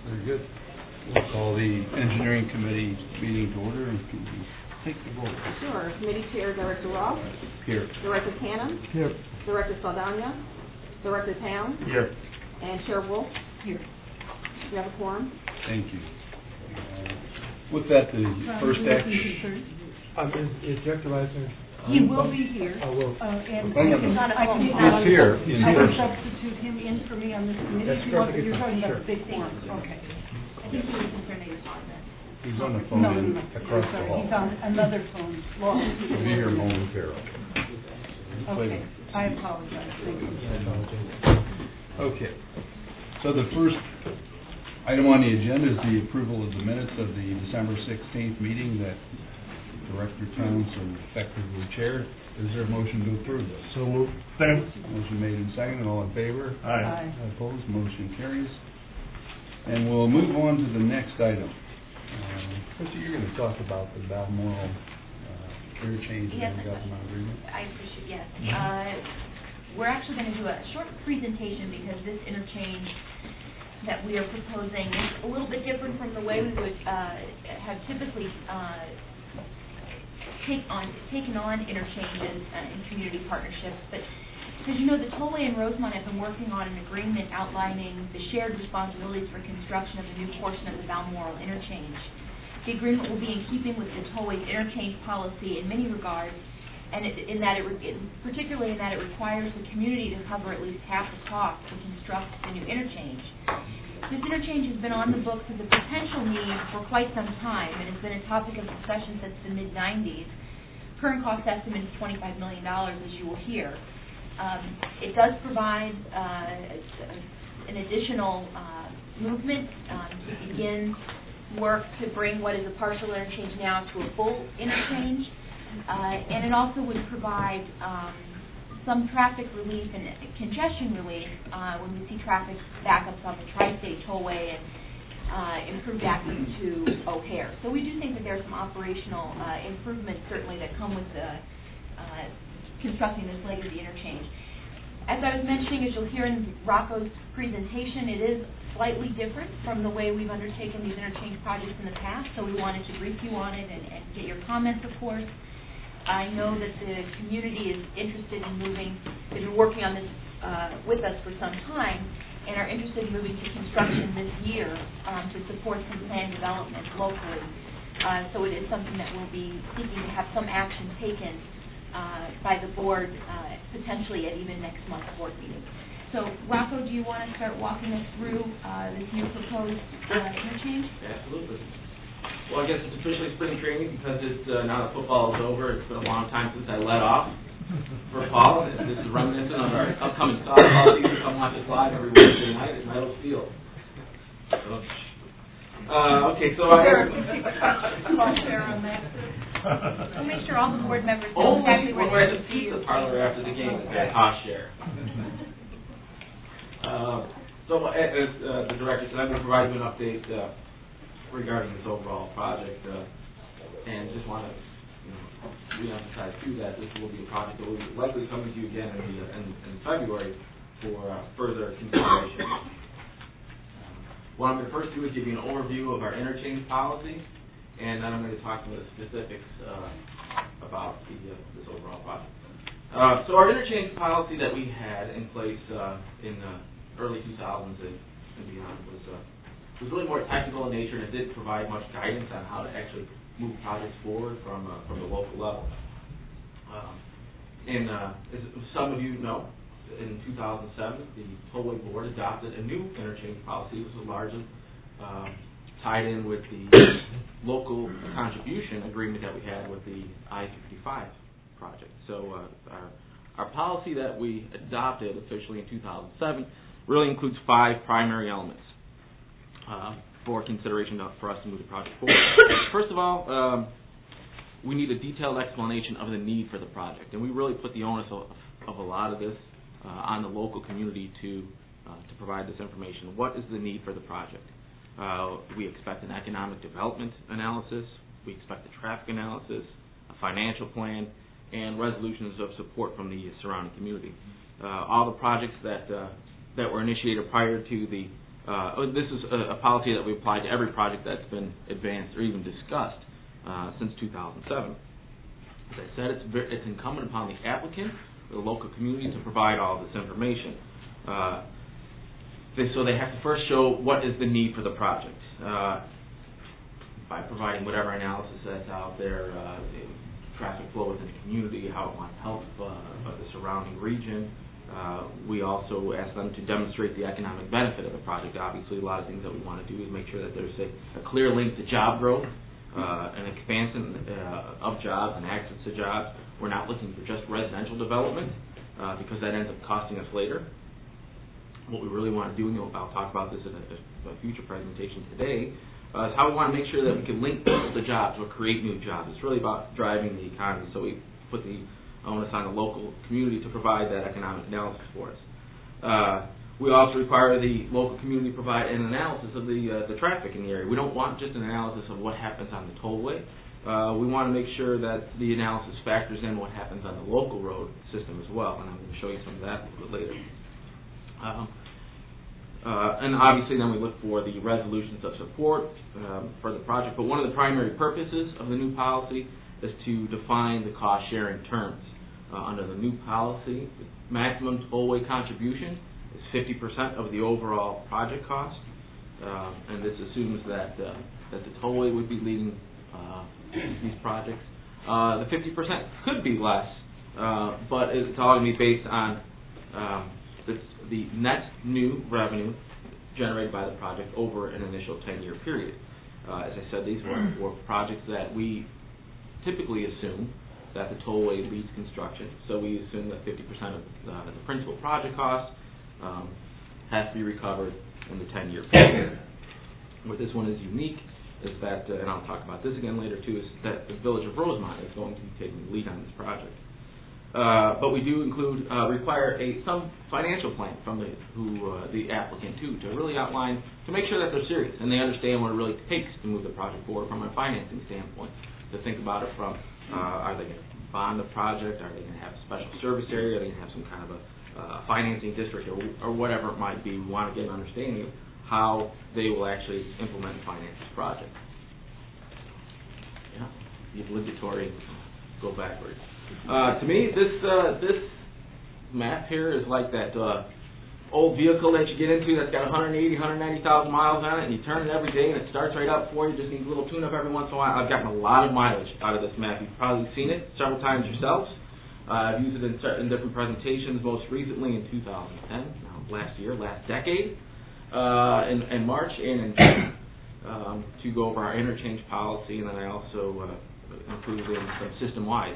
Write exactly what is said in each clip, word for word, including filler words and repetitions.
Very good. We'll call the engineering committee meeting to order and take the vote. Sure. Committee Chair Director Ross. Here. Director Cannon. Here. Director Saldana. Director Town. Here. And Chair Wolf. Here. You have a quorum. Thank you. Uh, with that, the um, first action. Um, is, is Director Reisner? He will be here. I will. Uh, and oh, no, I can, no. I can, He's here in I can person. substitute him in for me on this committee. That's you want, perfect. you're talking Sure. about the big quorum. Okay. I think he was concerned that you're on that. He's on the phone No, in, no, no. across Sorry, the hall. he's on another phone. Long. He'll be here momentarily. Okay. I apologize. Thank you. Okay. So the first item on the agenda is the approval of the minutes of the December sixteenth meeting that Director Townsend effectively chaired. Is there a motion to approve this? So moved. Motion made and seconded. All in favor? Aye. Opposed? Motion carries. And we'll move on to the next item. Uh, Chrissy, you're going to talk about the Balmoral uh, interchange Yes, and government agreement. I appreciate, yes. Uh, we're actually going to do a short presentation because this interchange that we are proposing is a little bit different from the way we would uh, have typically uh, take on, taken on interchanges uh, in community partnerships. But as you know, the Tollway and Rosemont have been working on an agreement outlining the shared responsibilities for construction of a new portion of the Balmoral interchange. The agreement will be in keeping with the Tollway's interchange policy in many regards, and it, in that it, particularly in that it requires the community to cover at least half the cost to construct the new interchange. This interchange has been on the books as a potential need for quite some time and has been a topic of discussion since the mid nineties. Current cost estimate is twenty-five million dollars, as you will hear. Um, it does provide uh, an additional uh, movement um, to begin work to bring what is a partial interchange now to a full interchange, uh, and it also would provide um, some traffic relief and congestion relief uh, when we see traffic backups on the Tri-State Tollway and uh, improved access to O'Hare. So we do think that there are some operational uh, improvements certainly that come with the uh, constructing this leg of the interchange. As I was mentioning, as you'll hear in Rocco's presentation, it is slightly different from the way we've undertaken these interchange projects in the past, so we wanted to brief you on it and, and get your comments, of course. I know that the community is interested in moving, they've been working on this uh, with us for some time, and are interested in moving to construction this year um, to support some planned development locally. Uh, so it is something that we'll be seeking to have some action taken uh, by the board, uh, potentially at even next month's board meeting. So, Rocco, do you want to start walking us through uh, this new proposed uh, interchange? Absolutely. Well, I guess it's officially spring training because it's uh, now that football is over. It's been a long time since I let off for fall. And this is reminiscent of our upcoming softball season. Come watch us live every Wednesday night at Meadows Field. So, uh, okay, so I have... We'll make sure all the board members know exactly where when we're at they're the pizza parlor after the game, it's at cost share. Uh, so, as uh, the director said, I'm going to provide you an update uh, regarding this overall project, uh, and just want to you know, re-emphasize too that this will be a project that will be likely coming to you again in, the, in, in February for uh, further consideration. Um, what I'm going to first do is give you an overview of our interchange policy, and then I'm going to talk about the specifics uh, about the, uh, this overall project. Uh, so our interchange policy that we had in place uh, in the early two thousands and, and beyond was uh, was really more technical in nature, and it didn't provide much guidance on how to actually move projects forward from uh, from the local level. Um, and uh, as some of you know, in two thousand seven, the Tollway Board adopted a new interchange policy. This was largely uh, tied in with the local contribution agreement that we had with the I fifty-five project. So uh, our, our policy that we adopted officially in two thousand seven really includes five primary elements uh, for consideration to, for us to move the project forward. First of all, um, we need a detailed explanation of the need for the project, and we really put the onus of, of a lot of this uh, on the local community to uh, to provide this information. What is the need for the project? Uh, we expect an economic development analysis, we expect a traffic analysis, a financial plan, and resolutions of support from the surrounding community. Uh, all the projects that uh, that were initiated prior to the uh, oh, this is a, a policy that we apply to every project that's been advanced or even discussed uh, since two thousand seven. As I said, it's, very, it's incumbent upon the applicant or the local community to provide all this information. Uh, they, so they have to first show what is the need for the project uh, by providing whatever analysis that's out there, uh, traffic flow within the community, how it wants help uh, of the surrounding region. Uh, we also ask them to demonstrate the economic benefit of the project. Obviously, a lot of things that we want to do is make sure that there's a, a clear link to job growth, uh, an expansion uh, of jobs and access to jobs. We're not looking for just residential development uh, because that ends up costing us later. What we really want to do, and I'll talk about this in a, a future presentation today, uh, is how we want to make sure that we can link the jobs or create new jobs. It's really about driving the economy, so we put the onus on the local community to provide that economic analysis for us. Uh, we also require the local community to provide an analysis of the uh, the traffic in the area. We don't want just an analysis of what happens on the tollway. Uh, we want to make sure that the analysis factors in what happens on the local road system as well, and I'm going to show you some of that a little bit later. Um, uh, and obviously then we look for the resolutions of support um, for the project, but one of the primary purposes of the new policy is to define the cost-sharing terms. Uh, under the new policy, the maximum tollway contribution is fifty percent of the overall project cost, uh, and this assumes that uh, that the tollway would be leading uh, these projects. Uh, the fifty percent could be less, uh, but it's all going to be based on um, the, the net new revenue generated by the project over an initial ten-year period. Uh, as I said, these were, were projects that we typically assume that the tollway leads construction, so we assume that fifty percent of uh, the principal project cost um, has to be recovered in the ten-year period. Where this one is unique is that, uh, and I'll talk about this again later too, is that the Village of Rosemont is going to be taking the lead on this project. Uh, but we do include, uh, require a some financial plan from the who uh, the applicant too, to really outline, to make sure that they're serious and they understand what it really takes to move the project forward from a financing standpoint. To think about it from, uh, are they going to bond the project, are they going to have a special service area, are they going to have some kind of a uh, financing district, or, or whatever it might be. We want to get an understanding of how they will actually implement and finance this project. Yeah, the obligatory, go backwards. Uh, to me, this uh, this map here is like that uh, old vehicle that you get into that's got one hundred eighty, one hundred ninety thousand miles on it, and you turn it every day and it starts right up for you. Just needs a little tune-up every once in a while. I've gotten a lot of mileage out of this map. You've probably seen it several times yourselves. Uh, I've used it in, in different presentations, most recently in two thousand ten, now last year, last decade, uh, in, in March and in June, um, to go over our interchange policy, and then I also uh, included in some system-wide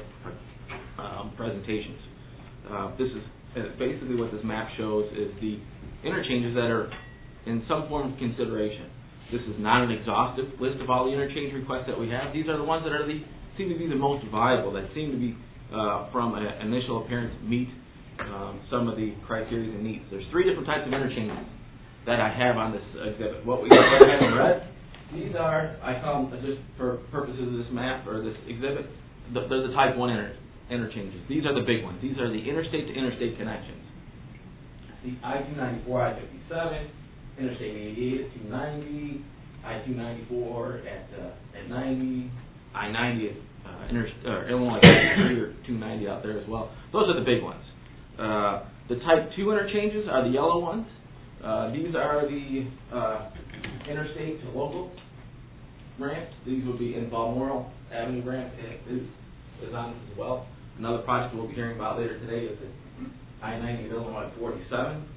um, presentations. Uh, this is Uh, basically what this map shows is the interchanges that are in some form of consideration. This is not an exhaustive list of all the interchange requests that we have. These are the ones that are the seem to be the most viable, that seem to be, uh, from an initial appearance, meet um, some of the criteria and needs. There's three different types of interchanges that I have on this exhibit. What we have in red, these are, I call them, just for purposes of this map or this exhibit, the, they're the type one interchanges. interchanges. These are the big ones. These are the interstate to interstate connections. The I two ninety-four, I fifty-seven, Interstate eighty-eight at two ninety, I two ninety-four at uh, at ninety, I ninety at uh, inter uh, Illinois three or two ninety out there as well. Those are the big ones. Uh, the type two interchanges are the yellow ones. Uh, these are the uh, interstate to local ramps. These would be in Balmoral Avenue ramp is, is on this as well. Another project we'll be hearing about later today is the I ninety at Illinois forty-seven.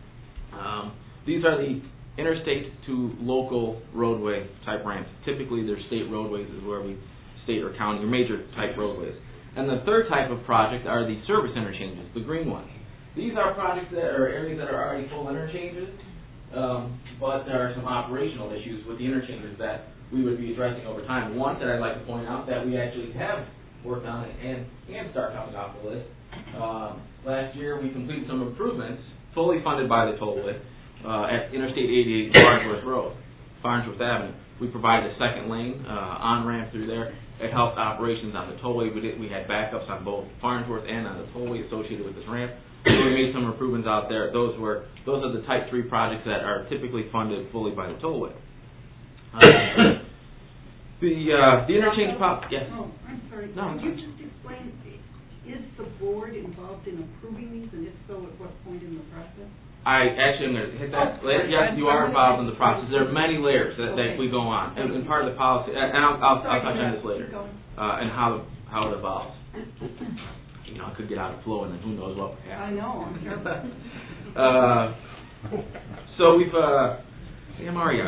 Um, these are the interstate to local roadway type ramps. Typically, they're state roadways is where we, state or county, or major type roadways. And the third type of project are the service interchanges, the green ones. These are projects that are areas that are already full interchanges, um, but there are some operational issues with the interchanges that we would be addressing over time. One that I'd like to point out that we actually have worked on it and can start coming off the list. Um, last year we completed some improvements, fully funded by the tollway, uh, at Interstate eighty-eight Farnsworth Road, Farnsworth Avenue. We provided a second lane uh, on-ramp through there. It helped operations on the tollway. We, did, we had backups on both Farnsworth and on the tollway associated with this ramp. we made some improvements out there. Those were those are the type three projects that are typically funded fully by the tollway. Uh, the uh, the interchange pop. Yes. Oh, I'm sorry. No, Could you just explain, is the board involved in approving these, and if so, at what point in the process? I actually am going to hit that Oh, later. Yes, I'm- you are I'm involved in gonna- the process. There are many layers that, that Okay. we go on, and, and part of the policy. And I'll I'll, I'll touch on this Sorry, later, keep going. uh, and how how it evolves. You know, it could get out of flow, and then who knows what would I happen. know, I'm sure. uh, so we've uh, hey, Mario.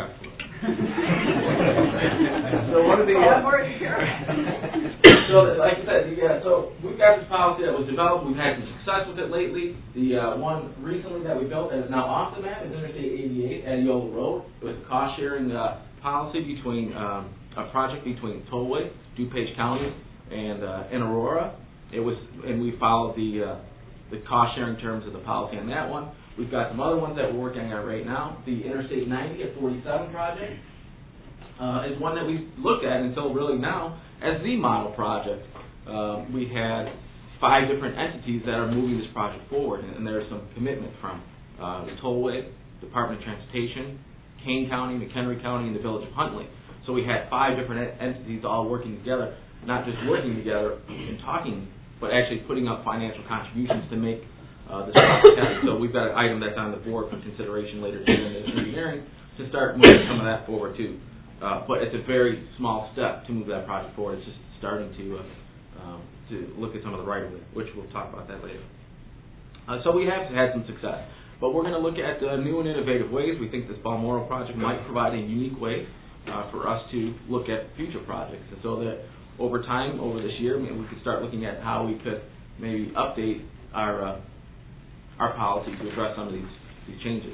So one of the Oh, uh, we're here. so like I said, yeah. So we've got this policy that was developed. We've had some success with it lately. The uh, one recently that we built and is now off the map is Interstate eighty-eight at Yola Road. It was a cost sharing uh, policy between um, a project between Tollway, DuPage County, and uh, and Aurora. It was, and we followed the uh, the cost sharing terms of the policy on that one. We've got some other ones that we're working on right now. The Interstate ninety at forty-seven project uh, is one that we looked at until really now as the model project. Uh, we had five different entities that are moving this project forward, and, and there's some commitment from uh, the Tollway, Department of Transportation, Kane County, McHenry County, and the Village of Huntley. So we had five different en- entities all working together, not just working together and talking, but actually putting up financial contributions to make uh, this project happen. So we've got an item that's on the board for consideration later today in the hearing to start moving some of that forward too. Uh, but it's a very small step to move that project forward. It's just starting to uh, um, to look at some of the right of it, which we'll talk about that later. Uh, so we have had some success, but we're going to look at uh, new and innovative ways. We think this Balmoral project might provide a unique way uh, for us to look at future projects, and so that over time, over this year, maybe we could start looking at how we could maybe update our uh, our policy to address some of these these changes.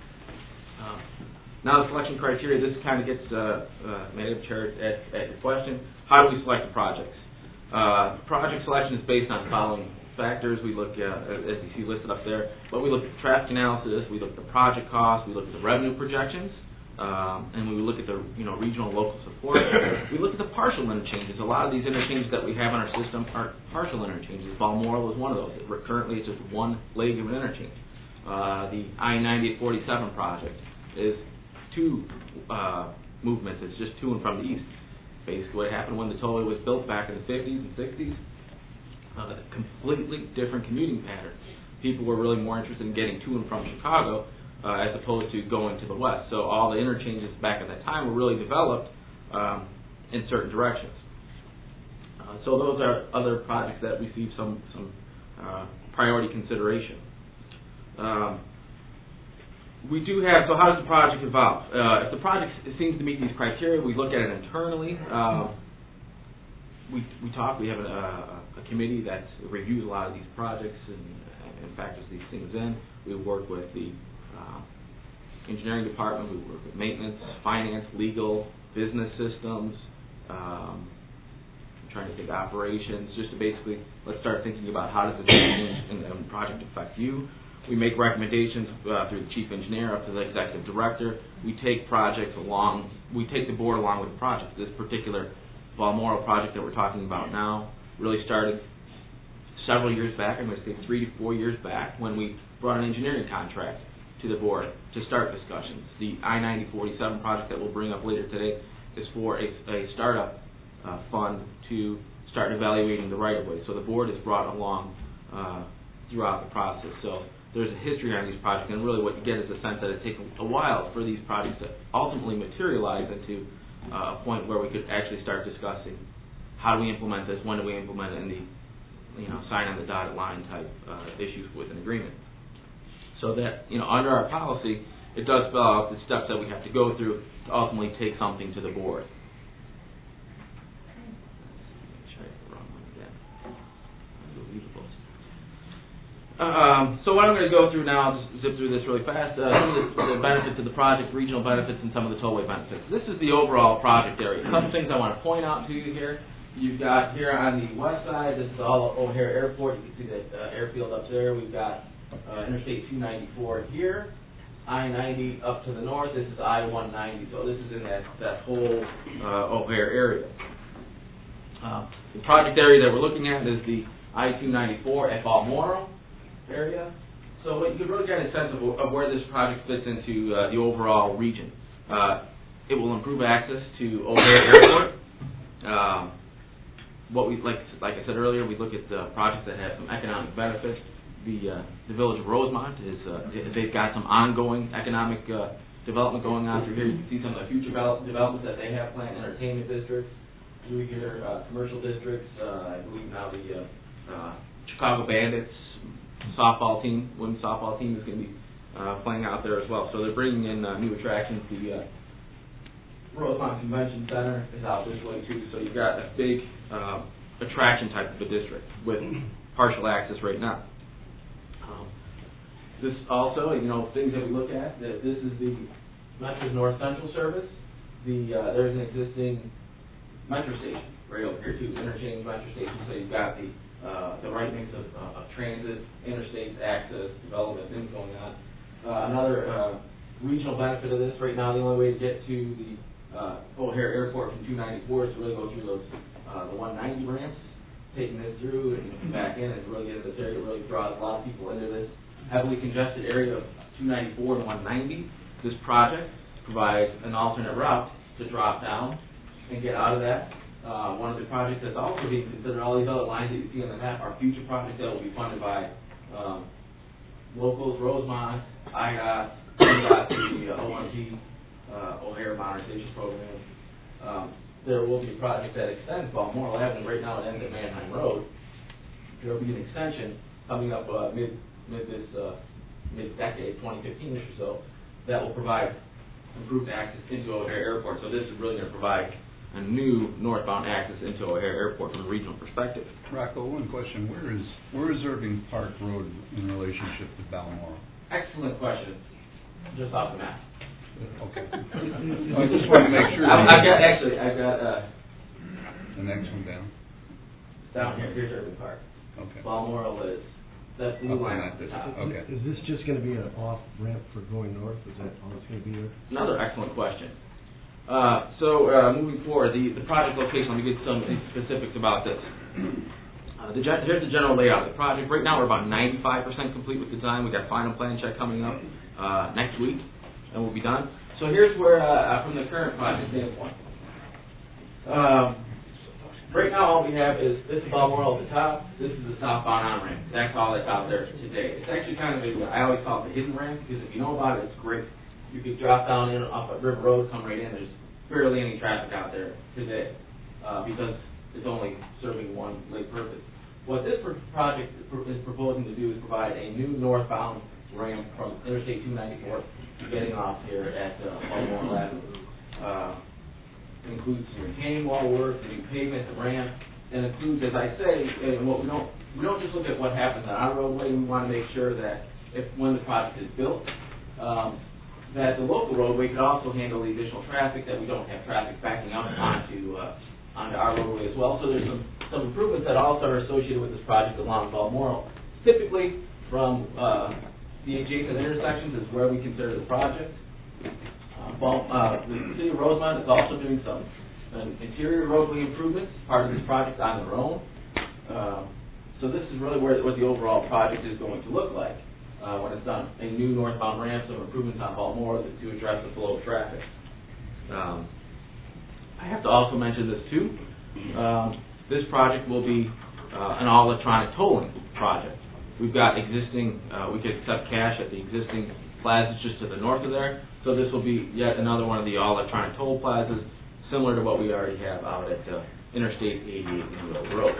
Uh, now, the selection criteria. This kind of gets, uh, uh, Madam Chair, at, at your question. How do we select the projects? Uh, project selection is based on the following factors. We look at, as you see listed up there, but we look at the traffic analysis. We look at the project cost. We look at the revenue projections. Um, and we look at the you know regional and local support. We look at the partial interchanges. A lot of these interchanges that we have in our system are partial interchanges. Balmoral is one of those. It, currently, it's just one leg of an interchange. Uh, the I ninety at forty-seven project is two uh, movements. It's just to and from the east. Basically, what happened when the tollway was built back in the fifties and sixties, uh, completely different commuting patterns. People were really more interested in getting to and from Chicago Uh, as opposed to going to the west. So all the interchanges back at that time were really developed um, in certain directions. Uh, so those are other projects that receive some, some uh, priority consideration. Um, we do have, so how does the project evolve? Uh, if the project seems to meet these criteria, we look at it internally. Uh, we, we talk, we have a, a committee that reviews a lot of these projects and, and factors these things in. We work with the Uh, engineering department, we work with maintenance, finance, legal, business systems, um, I'm trying to think operations, just to basically, let's start thinking about how does this change and, and project affect you. We make recommendations uh, through the chief engineer up to the executive director. We take projects along, we take the board along with the project. This particular Balmoral project that we're talking about now really started several years back, I'm going to say three to four years back, when we brought an engineering contract to the board to start discussions. The I ninety forty-seven project that we'll bring up later today is for a, a startup uh, fund to start evaluating the right-of-way. So the board is brought along uh, throughout the process. So there's a history on these projects, and really what you get is a sense that it takes a while for these projects to ultimately materialize into uh, a point where we could actually start discussing how do we implement this, when do we implement it, and the you know sign on the dotted line type uh, issues with an agreement. So that, you know, under our policy, it does spell out the steps that we have to go through to ultimately take something to the board. Um, so what I'm going to go through now, just zip through this really fast, uh, some of the, the benefits of the project, regional benefits, and some of the tollway benefits. This is the overall project area. A couple things I want to point out to you here. You've got here on the west side, this is all O'Hare Airport. You can see that uh, airfield up there. We've got Uh, Interstate two ninety-four here, I ninety up to the north. This is I one ninety. So this is in that, that whole uh, O'Hare area. Uh, the project area that we're looking at is the I two ninety-four at Balmoral. area. So what you could really get a sense of, of where this project fits into uh, the overall region. Uh, it will improve access to O'Hare Airport. Um, what we like, like I said earlier, we look at the projects that have some economic benefits. The uh, the village of Rosemont is uh, they've got some ongoing economic uh, development going on through here. You can see some of the future develop, developments that they have planned, entertainment districts, through here, uh, commercial districts. Uh, I believe now the uh, uh, Chicago Bandits softball team, women's softball team, is going to be uh, playing out there as well. So they're bringing in uh, new attractions. The uh, Rosemont Convention Center is out this way too. So you've got a big uh, attraction type of a district with partial access right now. Um, this also, you know, things that we look at. That this is the Metro's North Central service. The uh, there's an existing metro station right over here too, interchange metro station. So you've got the uh, the right mix of, uh, of transit, interstates, access, development, things going on. Uh, another uh, regional benefit of this right now, the only way to get to the uh, O'Hare Airport from two ninety-four is to really go through those uh, the one ninety ramps, taking this through and back in, and really get into this area. It really draws a lot of people into this heavily congested area of two ninety-four and one ninety. This project provides an alternate route to drop down and get out of that. Uh, one of the projects that's also being considered, all these other lines that you see on the map are future projects that will be funded by um, locals, Rosemont, I D O T, the uh, O M G, uh, O'Hare Modernization Program. Um, there will be a project that extends Balmoral Avenue. Right now it ends at Manheim Road. There will be an extension coming up uh, mid mid this uh, mid decade, twenty fifteen-ish or so, that will provide improved access into O'Hare Airport. So this is really going to provide a new northbound access into O'Hare Airport from a regional perspective. Rocco, one question. Where is where is Irving Park Road in relationship to Balmoral? Excellent question. Just off the map. Okay. I just wanted to make sure. I've, I've got, actually, I've got uh, the next one down. down here. Here's Irving Park. Okay. Balmoral is, that's the Up line on at the that top. distance. Okay. Is this just going to be an off ramp for going north? Is that all it's going to be there? Another excellent question. Uh, so uh, moving forward, the, the project location, let me get some specifics about this. Uh, the gen- here's the general layout of the project. Right now we're about ninety-five percent complete with design. We've got final plan check coming up uh, next week, and we'll be done. So here's where, uh, from the current project standpoint. Um, right now all we have is, this is Balmoral at the top, this is the southbound on-ramp. That's all that's out there today. It's actually kind of a, I always call it the hidden ramp, because if you know about it, it's great. You could drop down in off of River Road, come right in. There's barely any traffic out there today uh, because it's only serving one lake purpose. What this project is proposing to do is provide a new northbound ramp from Interstate two ninety-four getting off here at uh, Balmoral Avenue. Uh, it includes some retaining wall work, the new pavement, the ramp, and includes, as I say, and what we don't we don't just look at what happens on our roadway. We want to make sure that if when the project is built, um, that the local roadway could also handle the additional traffic, that we don't have traffic backing up onto uh, onto our roadway as well. So there's some, some improvements that also are associated with this project along Balmoral. Typically, from uh, the adjacent intersections is where we consider the project. Uh, Bal- uh, the city of Rosemont is also doing some uh, interior roadway improvements, part of this project on their own. Uh, so this is really where what the overall project is going to look like. Uh, when it's done, a new northbound ramp, some improvements on Balmoral to address the flow of traffic. Um, I have to also mention this too. Um, this project will be uh, an all-electronic tolling project. We've got existing, uh, we could accept cash at the existing plazas just to the north of there. So this will be yet another one of the all-electronic toll plazas, similar to what we already have out at uh, Interstate eighty-eight and Road Road.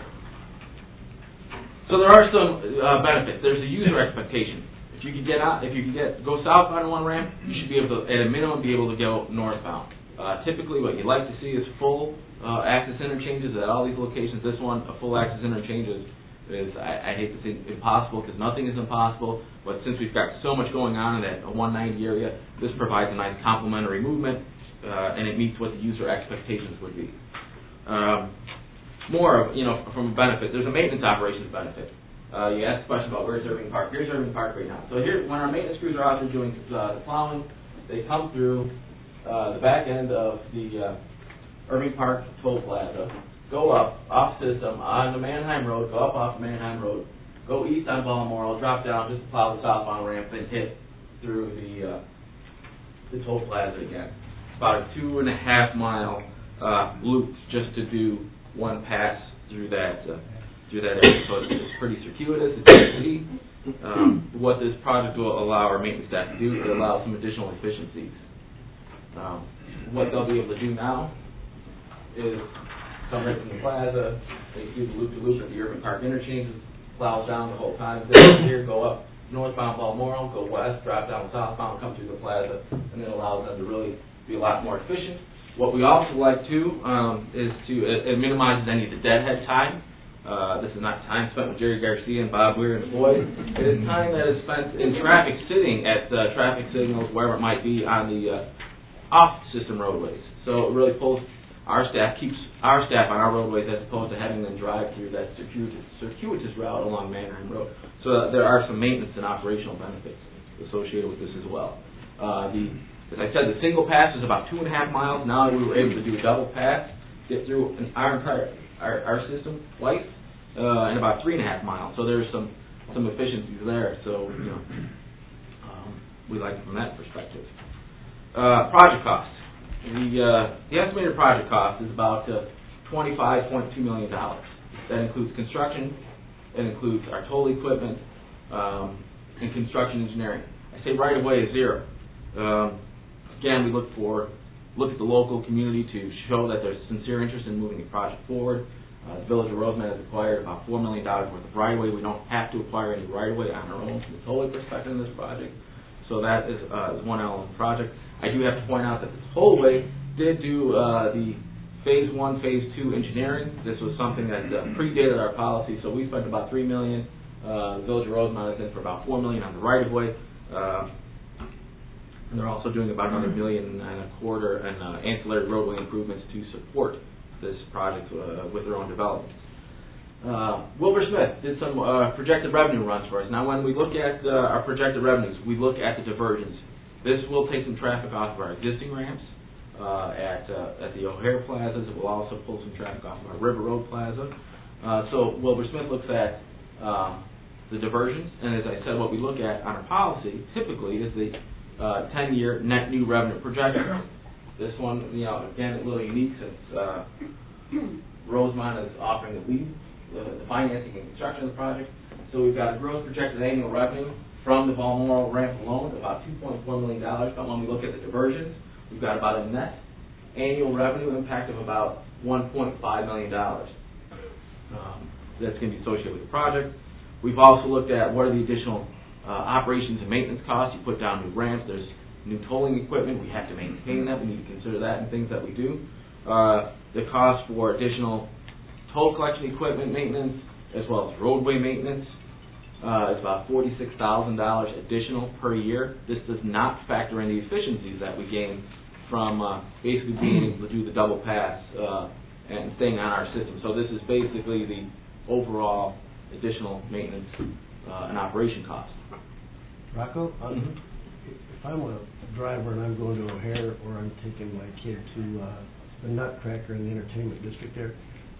So there are some uh, benefits. There's a user expectation. If you could get out, if you could get go southbound on one ramp, you should be able to, at a minimum, be able to go northbound. Uh, typically, what you like to see is full uh, access interchanges at all these locations. This one, a full access interchange is, is I, I hate to say impossible because nothing is impossible. But since we've got so much going on in that one ninety area, this provides a nice complementary movement, uh, and it meets what the user expectations would be. Um, more of, you know, from a benefit, there's a maintenance operations benefit. Uh, you asked a question about where's Irving Park. Here's Irving Park right now. So here, when our maintenance crews are out there doing uh, the plowing, they come through uh, the back end of the uh, Irving Park toll plaza, go up off system on the Manheim Road, go up off Manheim Road, go east on Balmoral, drop down just to plow the southbound ramp, and hit through the uh, the toll plaza again. It's about a two and a half mile uh, loop just to do one pass through that uh, through that area. So it's, it's pretty circuitous. It's easy. Um, what this project will allow our maintenance staff to do is allow some additional efficiencies. Um, what they'll be able to do now is come right from the plaza, they do the loop-to-loop at the Urban Park interchanges, plow down the whole time, then here, go up northbound Balmoral, go west, drop down southbound, come through the plaza, and it allows them to really be a lot more efficient. What we also like too um, is to it, it minimizes any of the deadhead time. Uh, this is not time spent with Jerry Garcia and Bob Weir and the boys. It is time that is spent in traffic, sitting at uh, traffic signals, wherever it might be on the uh, off-system roadways. So it really pulls our staff, keeps our staff on our roadways as opposed to having them drive through that circuitous, circuitous route along Manheim Road. So uh, there are some maintenance and operational benefits associated with this as well. Uh, the, as I said, the single pass is about two and a half miles. Now we were able to do a double pass, get through an, our entire our, our system twice uh, in about three and a half miles. So there's some some efficiencies there. So you know, um, we like it from that perspective. Uh, project cost. The uh, the estimated project cost is about uh, twenty-five point two million dollars. That includes construction. It includes our toll equipment um, and construction engineering. I say right away is zero. Um, again, we look for look at the local community to show that there's sincere interest in moving the project forward. Uh, the Village of Roseman has acquired about four million dollars worth of right-of-way. We don't have to acquire any right-of-way on our own from the tolling perspective in this project. So that is, uh, is one element of the project. I do have to point out that the tollway did do uh, the phase one, phase two engineering. This was something that uh, predated our policy, so we spent about three million dollars. Uh, the Village of Rosemont is in for about four million dollars on the right-of-way. Uh, and they're also doing about another million and a quarter in uh, ancillary roadway improvements to support this project uh, with their own development. Uh, Wilbur Smith did some uh, projected revenue runs for us. Now, when we look at uh, our projected revenues, we look at the diversions. This will take some traffic off of our existing ramps uh, at uh, at the O'Hare plazas. It will also pull some traffic off of our River Road plaza. Uh, so Wilbur Smith looks at uh, the diversions, and as I said, what we look at on our policy typically is the uh, ten-year net new revenue projection. This one, you know, again, a little unique since uh, Rosemont is offering the lead, the, the financing and construction of the project. So we've got a gross projected annual revenue from the Balmoral ramp alone, about two point four million dollars. But when we look at the diversions, we've got about a net annual revenue impact of about one point five million dollars. Um, that's going to be associated with the project. We've also looked at what are the additional uh, operations and maintenance costs. You put down new ramps, there's new tolling equipment, we have to maintain that, we need to consider that in things that we do. Uh, the cost for additional toll collection equipment maintenance, as well as roadway maintenance, uh, is about forty-six thousand dollars additional per year. This does not factor in the efficiencies that we gain from uh, basically being able to do the double pass uh, and staying on our system. So this is basically the overall additional maintenance uh, and operation cost. Rocco, um, Mm-hmm. if I'm a driver and I'm going to O'Hare, or I'm taking my kid to uh, the Nutcracker in the entertainment district there,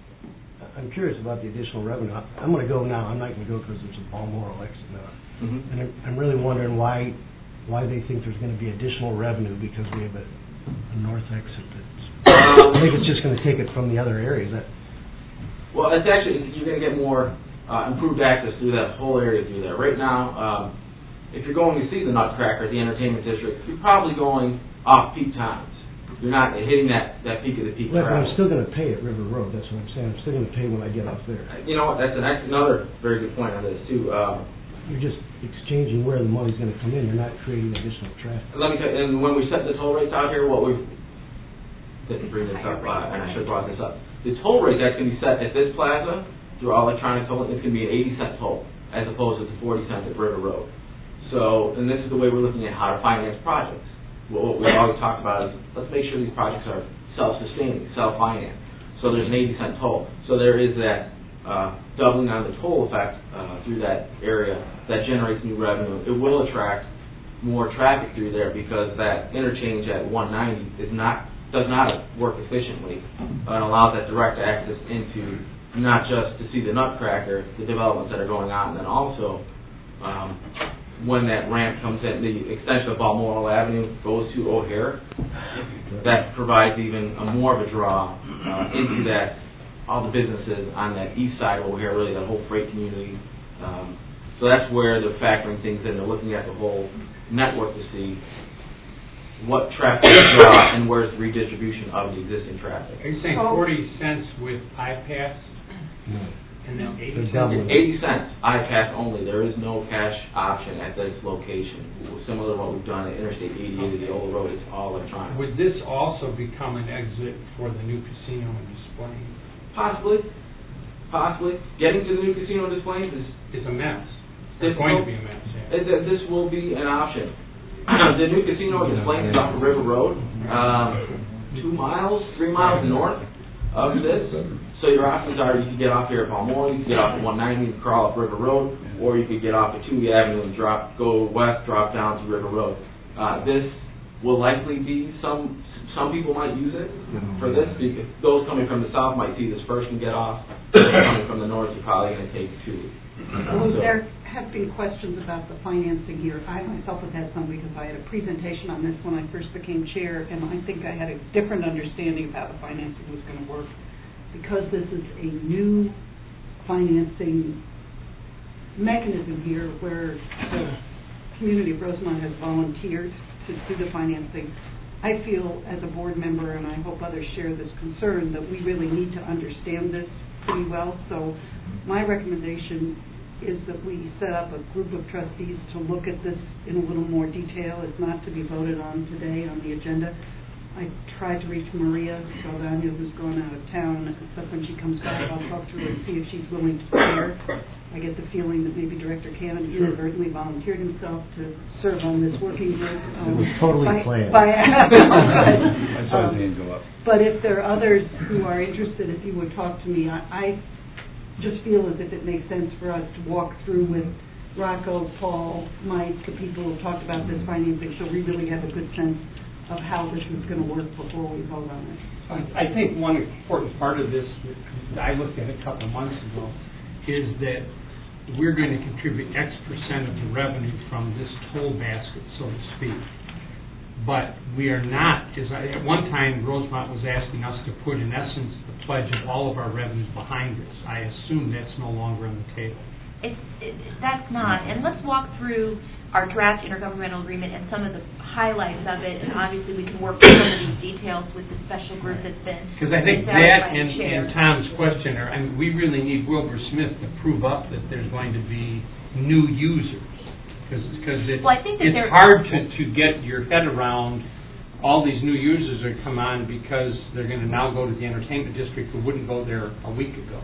I'm curious about the additional revenue. I'm going to go now. I'm not going to go because there's a Balmoral exit now. Mm-hmm. And I'm, I'm really wondering why why they think there's going to be additional revenue because we have a, a north exit. That's, I think it's just going to take it from the other areas. That, Well, it's actually, you're going to get more uh, improved access through that whole area through there. Right now, um, if you're going to see the Nutcracker, the entertainment district, you're probably going off peak times. You're not hitting that, that peak of the peak well, but I'm traffic. still going to pay at River Road. That's what I'm saying. I'm still going to pay when I get off there. You know what, that's, an, that's another very good point on this, too. Um, You're just exchanging where the money's going to come in. You're not creating additional traffic. let me tell you, and when we set the toll rates out here, what we didn't bring this up, uh, and I should have brought this up. The toll rate that's going to be set at this plaza through all electronic tolling, it's going to be an eighty cent toll as opposed to the forty cents at River Road. So, and this is the way we're looking at how to finance projects. Well, what we've always talked about is let's make sure these projects are self-sustaining, self-financed. So there's an eighty cent toll. So there is that uh, doubling on the toll effect uh, through that area that generates new revenue. It will attract more traffic through there because that interchange at one ninety is not does not work efficiently and allows that direct access into not just to see the Nutcracker, the developments that are going on, and then also um, when that ramp comes in, the extension of Balmoral Avenue goes to O'Hare, that provides even a more of a draw uh, into that, all the businesses on that east side of O'Hare, really that whole freight community. Um, so that's where they're factoring things in. They're looking at the whole network to see what traffic draw and where's the redistribution of the existing traffic. Are you saying Oh. forty cents with iPass? No. And then eighty They're cents? doubling. It's eighty cents, iPass only. There is no cash option at this location. Similar to what we've done at Interstate eighty-eight, the old road, it's all electronic. Would this also become an exit for the new casino and display? Possibly, possibly. Getting to the new casino displays is, It's a mess. It's going to be a mess, yeah. is that this will be an option. The new casino displays is off of River Road, um, two miles, three miles north of this. So your options are you can get off here at Balmoral, you can get off at one ninety and crawl up River Road, or you could get off at Toohey Avenue and drop, go west, drop down to River Road. Uh, this will likely be some, some people might use it for this, because those coming from the south might see this first and get off. Those coming from the north are probably going to take two. Well, So- there have been questions about the financing here. I myself have had some because I had a presentation on this when I first became chair, and I think I had a different understanding of how the financing was going to work. Because this is a new financing mechanism here where the community of Rosemont has volunteered to do the financing, I feel as a board member, and I hope others share this concern, that we really need to understand this pretty well. So my recommendation is that we set up a group of trustees to look at this in a little more detail. It's not to be voted on today on the agenda. I tried to reach Maria Saldana, who's going out of town, but when she comes back, I'll talk to her and see if she's willing to share. I get the feeling that maybe Director Cannon inadvertently volunteered himself to serve on this working group. It Um, was totally by, planned. By, I saw um, his hand go up. But if there are others who are interested, if you would talk to me, I, I just feel as if it makes sense for us to walk through with Rocco, Paul, Mike, the people who talked about this financing, so we really have a good sense of how this is going to work before we vote on it. I think one important part of this that I looked at a couple of months ago is that we're going to contribute X percent of the revenue from this toll basket, so to speak. But we are not, as I, at one time, Rosemont was asking us to put, in essence, the pledge of all of our revenues behind this. I assume that's no longer on the table. It's, it, that's not, and let's walk through our draft intergovernmental agreement and some of the highlights of it, and obviously we can work through some of these details with the special group that's been Because I think set up that by the and, chair. and Tom's question are, I mean, we really need Wilbur Smith to prove up that there's going to be new users. Because it, Well, I think that it's there- hard to, to get your head around all these new users that come on because they're going to now go to the entertainment district who wouldn't go there a week ago.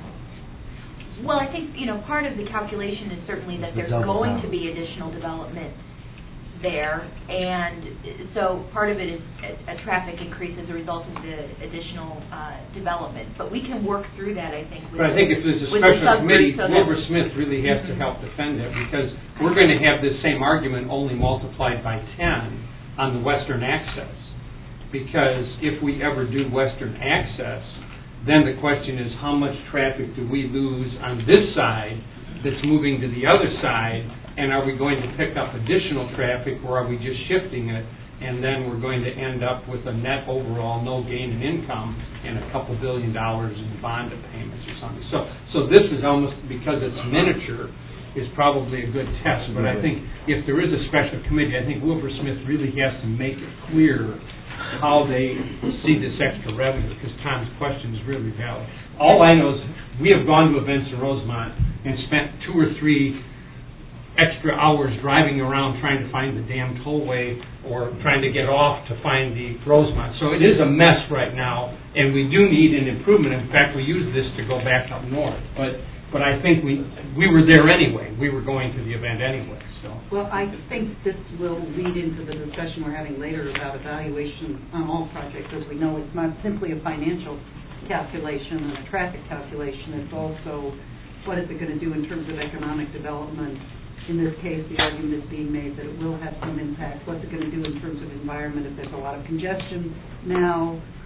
Well, I think, you know, part of the calculation is certainly that The there's double going count. to be additional development there, and so part of it is a, a traffic increase as a result of the additional uh, development. But we can work through that, I think, with But I think if there's a with the special committee, subgroup so that- Wilbur Smith really has to help defend it, because we're going to have this same argument only multiplied by ten on the western access. Because if we ever do western access, then the question is how much traffic do we lose on this side that's moving to the other side, and are we going to pick up additional traffic, or are we just shifting it, and then we're going to end up with a net overall no gain in income and a couple billion dollars in bond payments or something. So, so this is almost, because it's miniature, is probably a good test. But I think if there is a special committee, I think Wilbur Smith really has to make it clear how they see this extra revenue, because Tom's question is really valid. All I know is we have gone to events in Rosemont and spent two or three extra hours driving around trying to find the damn tollway or trying to get off to find the Rosemont. So it is a mess right now, and we do need an improvement. In fact, we use this to go back up north. But but I think we we were there anyway. We were going to the event anyway. So. Well, I think this will lead into the discussion we're having later about evaluation on all projects. As we know, it's not simply a financial calculation and a traffic calculation. It's also what is it going to do in terms of economic development. In this case, the argument is being made that it will have some impact. What's it going to do in terms of environment if there's a lot of congestion now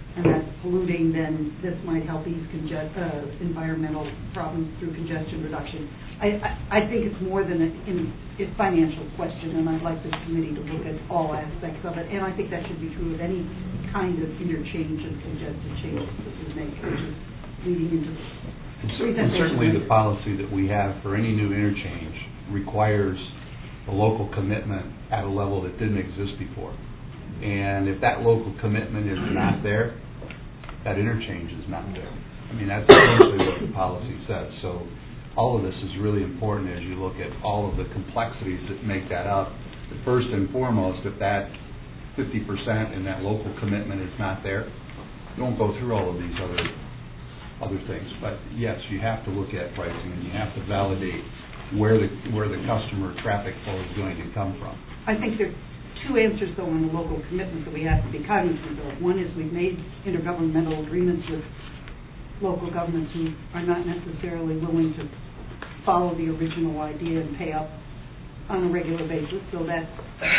and that's polluting, then this might help ease conge- uh, environmental problems through congestion reduction. I, I, I think it's more than a, in, a financial question, and I'd like this committee to look at all aspects of it, and I think that should be true of any kind of interchange and congested changes that we make, which is leading into the And cer- and certainly the policy that we have for any new interchange requires a local commitment at a level that didn't exist before. And if that local commitment is not there, that interchange is not there. I mean, that's essentially what the policy says. So all of this is really important as you look at all of the complexities that make that up. But first and foremost, if that fifty percent and that local commitment is not there, you won't go through all of these other other things. But yes, you have to look at pricing and you have to validate where the where the customer traffic flow is going to come from. I think there are two answers, though, on the local commitment that we have to be cognizant of. One is we've made intergovernmental agreements with local governments who are not necessarily willing to follow the original idea and pay up on a regular basis, so that's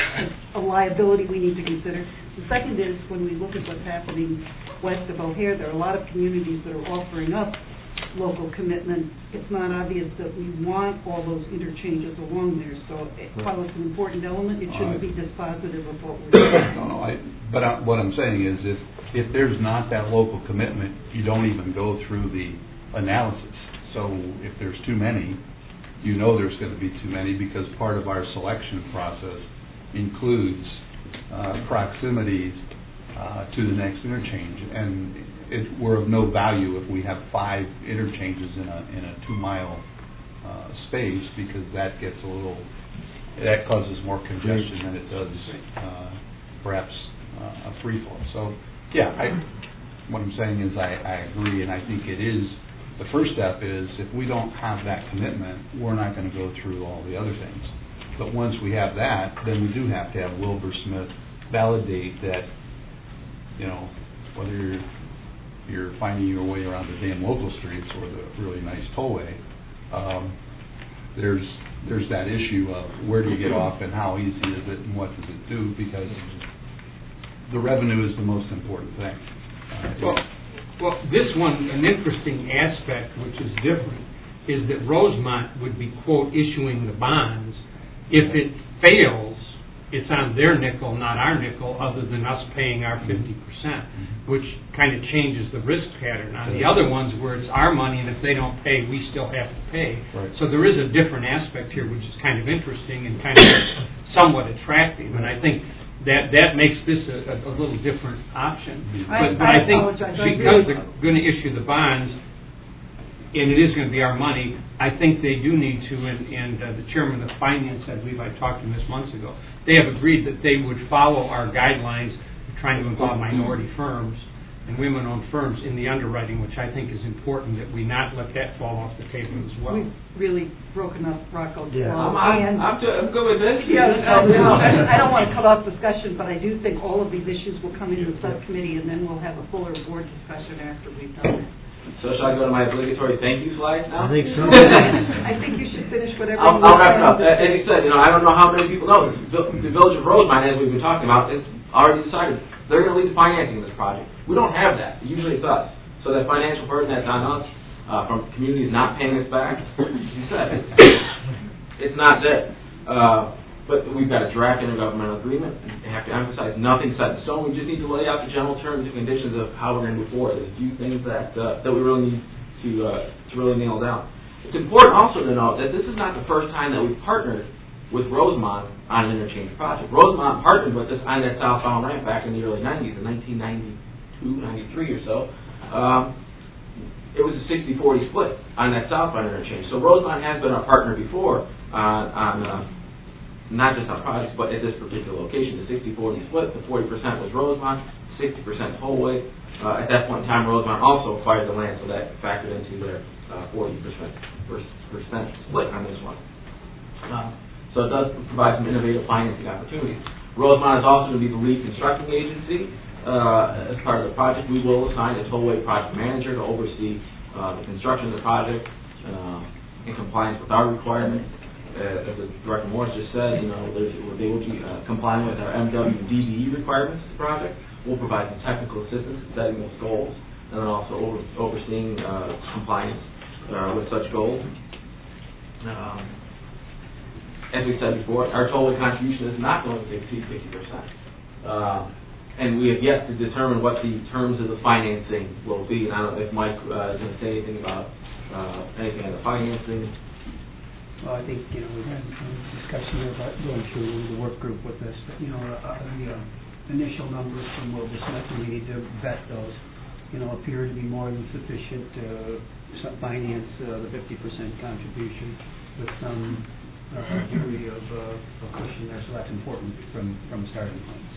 a liability we need to consider. The second is, when we look at what's happening west of O'Hare, there are a lot of communities that are offering up local commitment. It's not obvious that we want all those interchanges along there, so it, while it's an important element, it shouldn't be dispositive of what we're doing. No, no, I, but I, what I'm saying is if, if there's not that local commitment, you don't even go through the analysis. So if there's too many, you know there's going to be too many because part of our selection process includes uh, proximity uh, to the next interchange. And it, we're of no value if we have five interchanges in a in a two mile uh, space because that gets a little that causes more congestion than it does uh, perhaps uh, a free flow. So yeah, I, what I'm saying is I, I agree, and I think it is the first step is if we don't have that commitment, we're not going to go through all the other things. But once we have that, then we do have to have Wilbur Smith validate that, you know, whether you're you're finding your way around the damn local streets or the really nice tollway, um, there's there's that issue of where do you get off and how easy is it and what does it do, because the revenue is the most important thing. Uh, Well, well, this one, an interesting aspect, which is different, is that Rosemont would be, quote, issuing the bonds. If it fails, it's on their nickel, not our nickel, other than us paying our fifty percent, which kind of changes the risk pattern. On the other ones where it's our money, and if they don't pay, we still have to pay. Right. So there is a different aspect here, which is kind of interesting and kind of somewhat attractive, and I think that that makes this a, a, a little different option. I- But, but I I think apologize. I because really- they're going to issue the bonds, and it is going to be our money, I think they do need to, and, and uh, the chairman of finance, I believe I talked to him this months ago, they have agreed that they would follow our guidelines of trying to involve minority firms and women-owned firms in the underwriting, which I think is important that we not let that fall off the table as well. We've really broken up Rocco's Yeah. flow. I'm, I'm, and- I'm, t- I'm good with this. Yeah, no, no, I don't want to cut off discussion, but I do think all of these issues will come into the subcommittee, and then we'll have a fuller board discussion after we've done it. So shall I go to my obligatory thank you slide now? I think so. I think you should finish whatever I'll, you I'll wrap it up. want. As you said, you know, I don't know how many people know, the, the Village of Rosemont, as we've been talking about, is already decided they're going to lead the financing of this project. We don't have that. Usually it's us. So that financial burden that's on us uh, from communities not paying us back, you said, it's, it's not there. Uh, but we've got a draft intergovernmental agreement. I have to emphasize, nothing's set in stone. We just need to lay out the general terms and conditions of how we're going to move forward. There's a few things that uh, that we really need to uh, to really nail down. It's important also to note that this is not the first time that we've partnered with Rosemont on an interchange project. Rosemont partnered with us on that southbound ramp back in the early nineties, in nineteen ninety-two, ninety-three or so. Um, it was a sixty forty split on that southbound interchange. So Rosemont has been our partner before uh, on uh, not just on projects, but at this particular location. The sixty forty split, the forty percent was Rosemont, sixty percent Tollway. Uh, at that point in time, Rosemont also acquired the land, so that factored into their uh, forty percent percent split on this one. Uh, so it does provide some innovative financing opportunities. Rosemont is also going to be the lead constructing agency. Uh, as part of the project, we will assign a tollway project manager to oversee uh, the construction of the project uh, in compliance with our requirements. Uh, as the Director Morris just said, you know, they will be uh, complying with our M W D B E requirements of the project. we'll provide some technical assistance in setting those goals, and then also over, overseeing uh, compliance uh, with such goals. Um, as we said before, our total contribution is not going to exceed fifty percent. Uh, and we have yet to determine what the terms of the financing will be. And I don't know if Mike uh, is going to say anything about uh, anything on the financing. Well, I think, you know, we've had some discussion about going through the work group with this, but, you know, uh, the uh, initial numbers from Wilbur Smith, and we need to vet those, you know, appear to be more than sufficient to some finance uh, the fifty percent contribution with some uh, degree of uh, of cushion there, so that's important from, from starting points.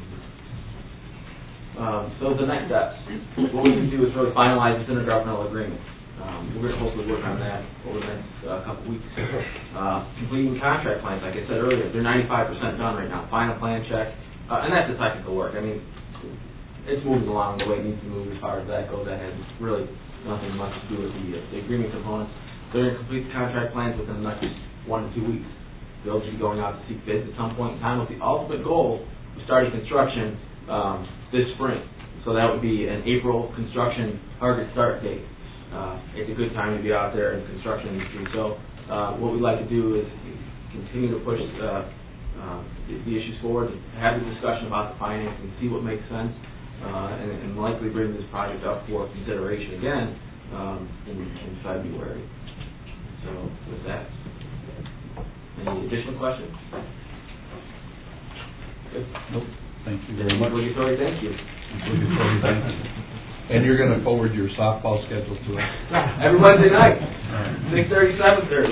Um, so the next steps, what we can do is really finalize this intergovernmental agreement. Um, we're going to hopefully work on that over the next uh, couple weeks. Uh, completing contract plans, like I said earlier, they're ninety-five percent done right now. Final plan check, uh, and that's the technical work. I mean, it's moving along the way it needs to move as far as that goes. That has really nothing much to do with the, uh, the agreement components. They're going to complete the contract plans within the next one to two weeks. They'll be going out to seek bids at some point in time with the ultimate goal of starting construction um, this spring. So that would be an April construction target start date. Uh, it's a good time to be out there in the construction industry. So uh, what we'd like to do is continue to push uh, uh, the, the issues forward, have a discussion about the financing, see what makes sense, uh, and, and likely bring this project up for consideration again um, in, in February. So with that, any additional questions? Good. Nope. Thank you very much. Obligatory thank you. Obligatory thank you. And you're going to forward your softball schedule to us? Every Wednesday night, six thirty, seven thirty.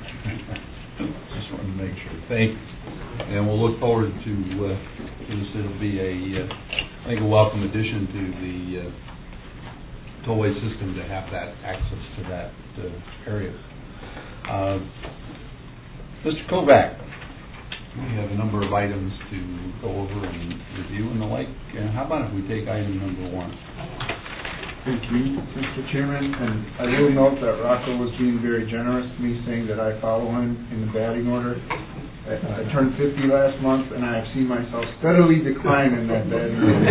Just wanted to make sure. Thank you. And we'll look forward to uh, this. It'll be a, uh, I think, a welcome addition to the uh, tollway system to have that access to that uh, area. Uh, Mister Kovac, we have a number of items to go over and review and the like. Uh, how about if we take item number one? Thank you, Mister Chairman, and I will note that Rocco was being very generous to me, saying that I follow him in the batting order. I, I turned fifty last month, and I have seen myself steadily decline in that batting order.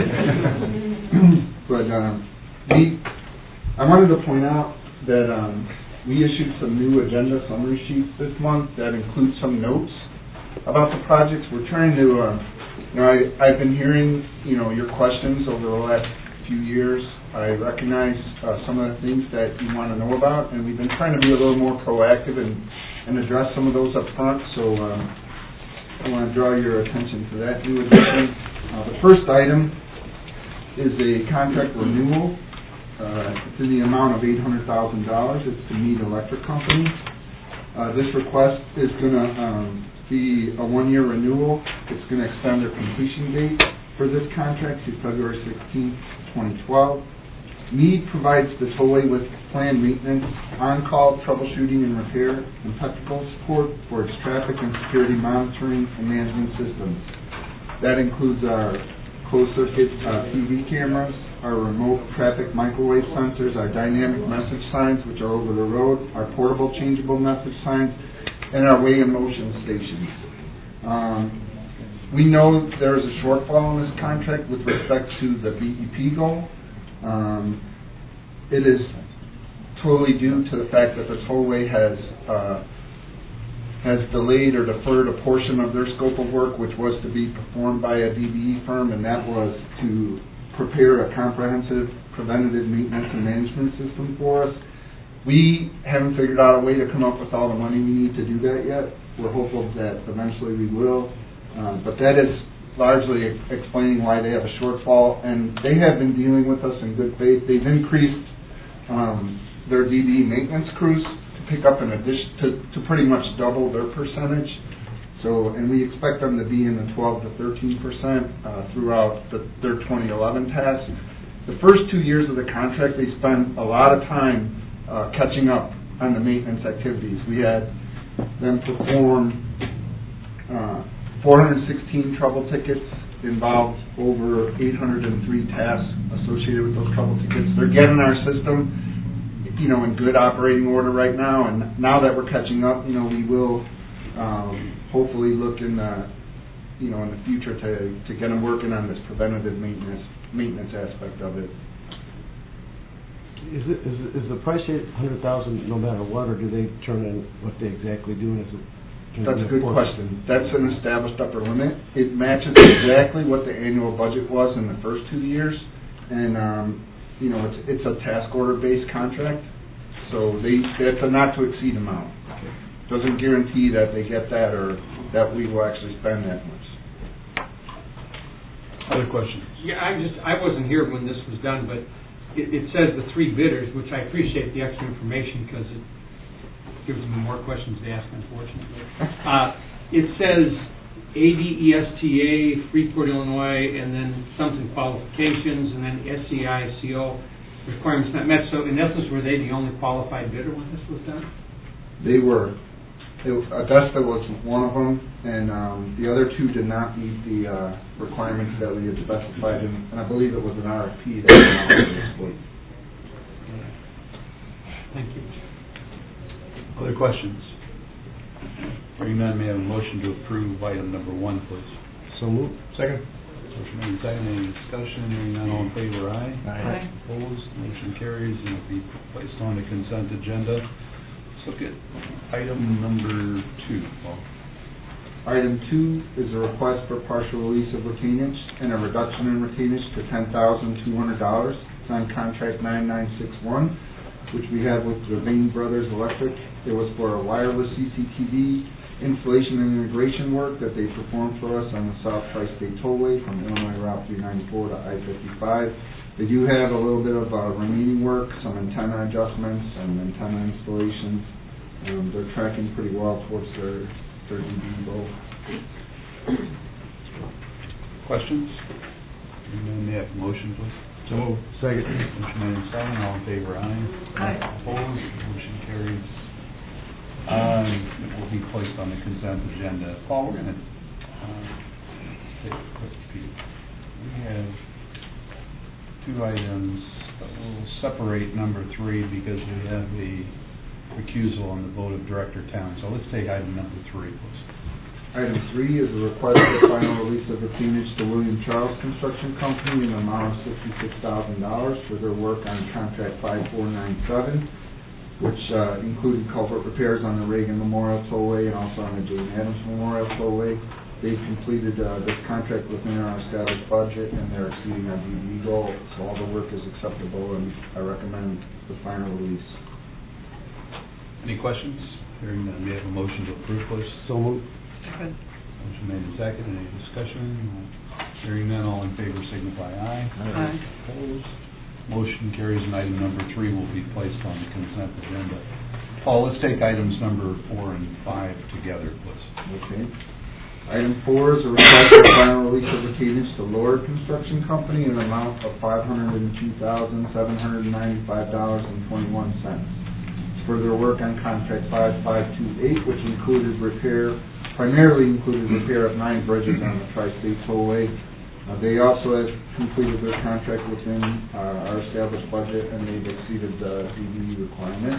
But um, we, I wanted to point out that um, we issued some new agenda summary sheets this month that include some notes about the projects. We're trying to, uh, you know, I, I've been hearing, you know, your questions over the last few years. I recognize uh, some of the things that you want to know about, and we've been trying to be a little more proactive and, and address some of those up front. So um, I want to draw your attention to that new addition. Uh, the first item is a contract renewal. Uh, it's in the amount of eight hundred thousand dollars. It's to Mead Electric Company. Uh, this request is going to um, be a one-year renewal. It's going to extend their completion date for this contract to February sixteenth, twenty twelve. Mead provides the tollway with planned maintenance, on-call troubleshooting and repair, and technical support for its traffic and security monitoring and management systems. That includes our closed-circuit uh, T V cameras, our remote traffic microwave sensors, our dynamic message signs, which are over the road, our portable changeable message signs, and our weigh and motion stations. Um, we know there is a shortfall in this contract with respect to the B E P goal. Um, it is totally due to the fact that the tollway has uh, has delayed or deferred a portion of their scope of work, which was to be performed by a D B E firm, and that was to prepare a comprehensive preventative maintenance and management system for us. We haven't figured out a way to come up with all the money we need to do that yet. We're hopeful that eventually we will, um, but that is largely explaining why they have a shortfall, and they have been dealing with us in good faith. They've increased um, their D B E maintenance crews to pick up an addition, to, to pretty much double their percentage. So, and we expect them to be in the twelve to thirteen percent uh, throughout the, their twenty eleven tasks. The first two years of the contract, they spent a lot of time uh, catching up on the maintenance activities. We had them perform uh, four hundred sixteen trouble tickets, involved over eight hundred three tasks associated with those trouble tickets. They're getting our system, you know, in good operating order right now, and now that we're catching up, you know, we will um, hopefully look in the, you know, in the future to, to get them working on this preventative maintenance maintenance aspect of it. Is it, is, it- is the price eight hundred thousand no matter what, or do they turn in what they exactly do, and is it? That's a good question. That's an established upper limit. It matches exactly what the annual budget was in the first two years, and, um, you know, it's, it's a task order-based contract, so they, it's a not-to-exceed amount. Doesn't guarantee that they get that or that we will actually spend that much. Other questions? Yeah, I just, I wasn't here when this was done, but it, it says the three bidders, which I appreciate the extra information because it gives them more questions to ask, unfortunately. Uh, it says A D E S T A, Freeport, Illinois, and then something qualifications, and then S C I C O requirements not met. So in essence, were they the only qualified bidder when this was done? They were. It, Augusta was one of them, and um, the other two did not meet the uh, requirements that we had specified, in, and I believe it was an R F P that went out for this week. Thank you. Other questions? Hearing none, may I have a motion to approve item number one, please? So moved. Second. Motion made, second, any discussion? Hearing none, all in favor, aye? Aye. Opposed, motion carries, and will be placed on the consent agenda. Let's look at item number two, Paul. Item two is a request for partial release of retainage and a reduction in retainage to ten thousand two hundred dollars. It's on contract nine nine six one, which we have with Devane Brothers Electric. It was for a wireless C C T V installation and integration work that they performed for us on the South Tri-State Tollway from Illinois Route three ninety-four to I fifty-five. They do have a little bit of uh, remaining work, some antenna adjustments and antenna installations. Um, they're tracking pretty well towards their, their D B goal. Questions? Hearing none, may I have a motion, please? So moved. Second. Motion made and second, all in favor, aye? Aye. Opposed, motion carries. Um, it will be placed on the consent agenda. Paul, we're gonna, uh, take a quick peek. We have two items, but we'll separate number three because we have the recusal on the vote of Director Town. So let's take item number three, please. Item three is a request for final release of retainage to William Charles Construction Company in the amount of sixty-six thousand dollars for their work on contract five four nine seven, which uh, included culvert repairs on the Reagan Memorial Tollway and also on the Jane Addams Memorial Tollway. They've completed uh, this contract within our established budget, and they're exceeding our D B goal, so all the work is acceptable, and I recommend the final release. Any questions? Hearing none, may I have a motion to approve, please? So moved. Second. Motion made and second, any discussion? Hearing none, all in favor signify aye. Aye. Opposed? Motion carries, and item number three will be placed on the consent agenda. Paul, let's take items number four and five together, please. Okay. Item four is a request for final release of retainage to Lord Construction Company in an amount of five hundred two thousand seven hundred ninety-five dollars and twenty-one cents. For their work on contract five five two eight, which included repair, primarily included repair of nine bridges on the Tri-State Tollway. Uh, they also have completed their contract within uh, our established budget, and they've exceeded the D B requirement.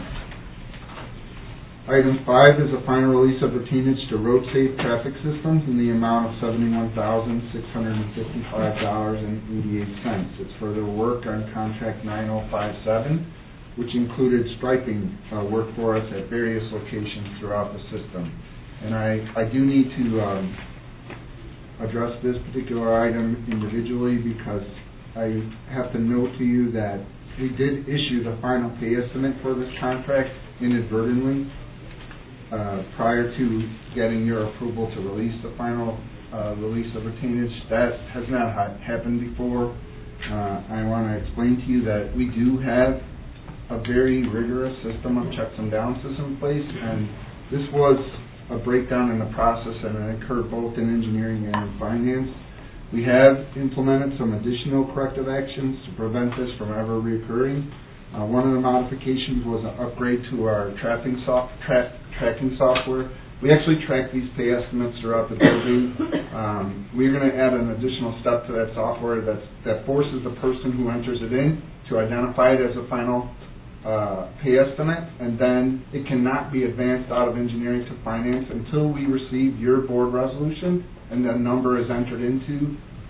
Item five is a final release of retainage to Road Safe Traffic Systems in the amount of seventy-one thousand six hundred fifty-five dollars and eighty-eight cents. It's for their work on contract nine oh five seven, which included striping uh, work for us at various locations throughout the system. And I, I do need to um, address this particular item individually because I have to note to you that we did issue the final pay estimate for this contract inadvertently uh, prior to getting your approval to release the final uh, release of retainage. That has not ha- happened before. Uh, I want to explain to you that we do have a very rigorous system of checks and balances in place, and this was a breakdown in the process, and it occurred both in engineering and in finance. We have implemented some additional corrective actions to prevent this from ever reoccurring. Uh, one of the modifications was an upgrade to our tracking, soft, tra- tracking software. We actually track these pay estimates throughout the building. Um, we're going to add an additional step to that software that's, that forces the person who enters it in to identify it as a final Uh, pay estimate, and then it cannot be advanced out of engineering to finance until we receive your board resolution and the number is entered into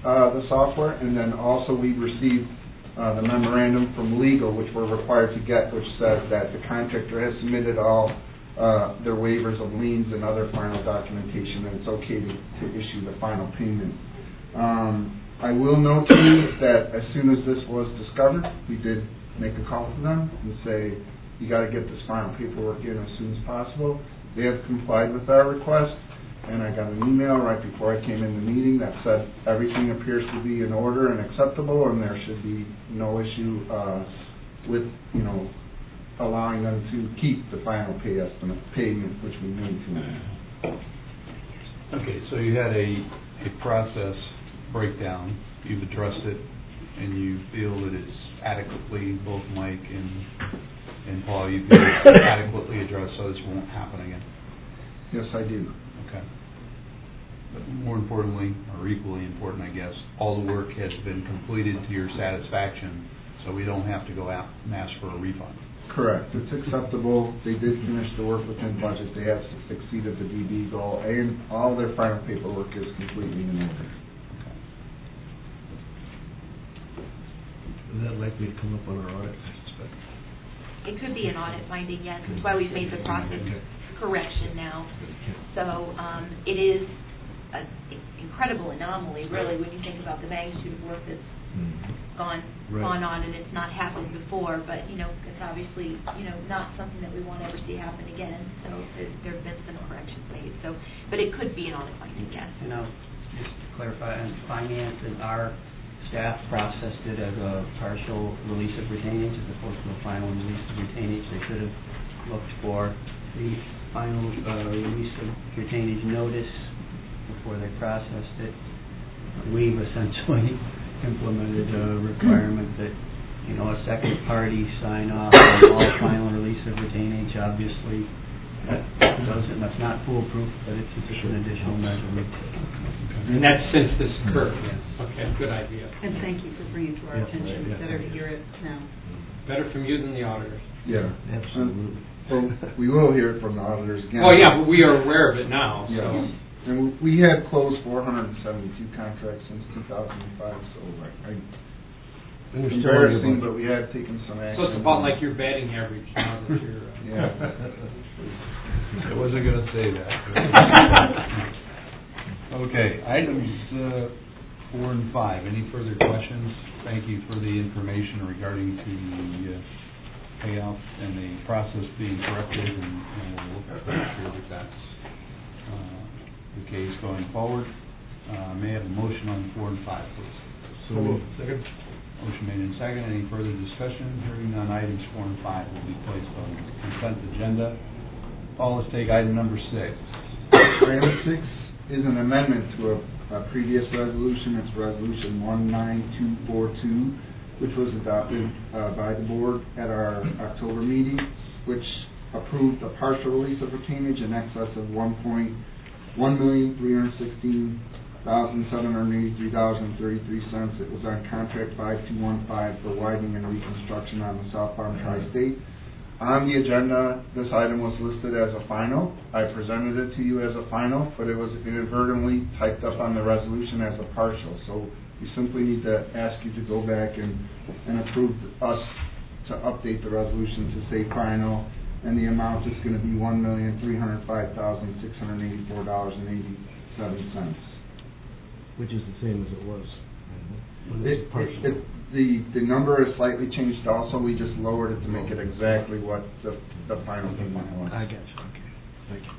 uh, the software, and then also we received uh, the memorandum from legal, which we're required to get, which says that the contractor has submitted all uh, their waivers of liens and other final documentation, and it's okay to, to issue the final payment. Um, I will note to you that as soon as this was discovered, we did make a call to them and say, you got to get this final paperwork in as soon as possible. They have complied with our request, and I got an email right before I came in the meeting that said everything appears to be in order and acceptable, and there should be no issue uh, with, you know, allowing them to keep the final pay estimate payment, which we made to them. Okay, so you had a, a process breakdown, you've addressed it, and you feel that it's adequately, both Mike and, and Paul, you feel it's adequately addressed so this won't happen again? Yes, I do. Okay. But more importantly, or equally important, I guess, all the work has been completed to your satisfaction, so we don't have to go out and ask for a refund. Correct. It's acceptable. They did finish the work within budget. They have exceeded the D B goal, and all their final paperwork is completely in order. Is that likely to come up on our audit, I suspect? It could be an audit finding, yes. That's why we've made the process correction now. So um, it is an incredible anomaly, really, when you think about the magnitude of work that's gone Right. gone on, and it's not happened before. But you know, it's obviously you know not something that we want to ever see happen again. So there, there have been some corrections made. So, but it could be an audit finding, yes. You know, just to clarify, on finance, and our staff processed it as a partial release of retainage as opposed to a final release of retainage. They should have looked for the final uh, release of retainage notice before they processed it. We've essentially implemented a requirement that, you know, a second party sign off on all final release of retainage. Obviously, that doesn't, that's not foolproof, but it's just an additional measure. And that's since this occurred, yes. Okay, good idea. And thank you for bringing it to our Yeah, attention. right, yeah. Better to hear it now. Better from you than the auditors. Yeah. Absolutely. Well, we will hear it from the auditors again. Well, yeah, but we are aware of it now, Yeah. so. And we had closed four hundred seventy-two contracts since two thousand five, so I, And it's you're still under embarrassing, budget. but we had taken some action. So it's about like your batting average now that you're. Uh, Yeah. I wasn't going to say that. Okay, items uh, four and five. Any further questions? Thank you for the information regarding to the uh, payout and the process being corrected, and, and we'll look to make sure that that's uh, the case going forward. Uh, may I have a motion on four and five, please? So moved. Second. Motion made in second. Any further discussion? Hearing none, items four and five will be placed on the consent agenda. Paul, let's take item number six. Item six is an amendment to a, a previous resolution. It's resolution one nine two four two, which was adopted uh, by the board at our October meeting, which approved a partial release of retainage in excess of one point one million three hundred sixteen thousand seven hundred eighty-three dollars and thirty-three cents. It was on contract five two one five for widening and reconstruction on the southbound tri-state. On the agenda, this item was listed as a final. I presented it to you as a final, but it was inadvertently typed up on the resolution as a partial. So we simply need to ask you to go back and, and approve us to update the resolution to say final, and the amount is going to be one million three hundred five thousand six hundred eighty-four dollars and eighty-seven cents. Which is the same as it was. When It, it was partial. it, the, the number is slightly changed also. We just lowered it to make it exactly what the, the final payment was. I got you, okay. Thank you.